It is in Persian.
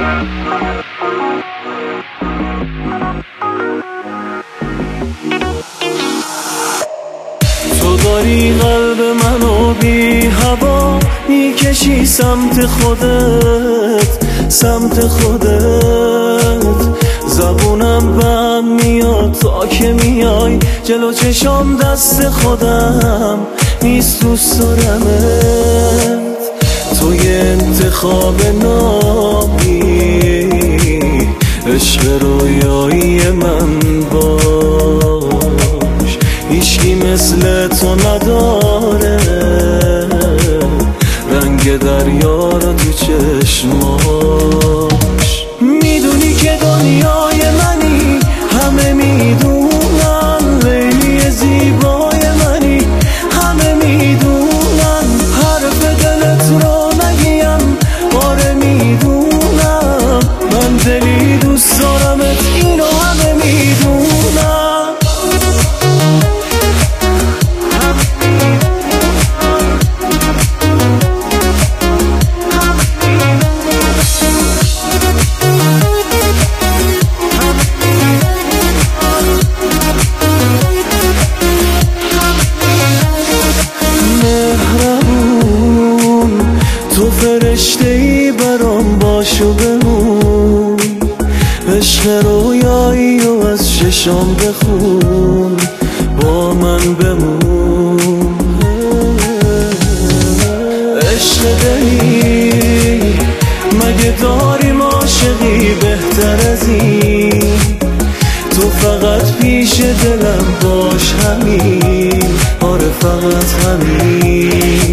تو داری قلب منو بی هوا میکشی سمت خودت، سمت خودت. زبونم بند میاد تا که میای جلو چشام، دست خودم نیست دوست دارمت. تو یه انتخاب نابی، عشق رویایی من باش. هیچکی مثل تو نداره رنگ دریا رو تو چشماش. میدونی که دنیای منی، همه میدونن لیلی زیبای منی، همه میدونن حرف دلت رو نگیم، آره میدونم من دلی دوست دارمت، اینو همه میدونن. تو فرشته‌ای برام باش و بمون، عشق رویایی و از چشام بخون، با من بمون. عشق دلی مگه داریم عاشقی بهتر از این؟ تو فقط پیش دلم باش، همین، آره فقط همین.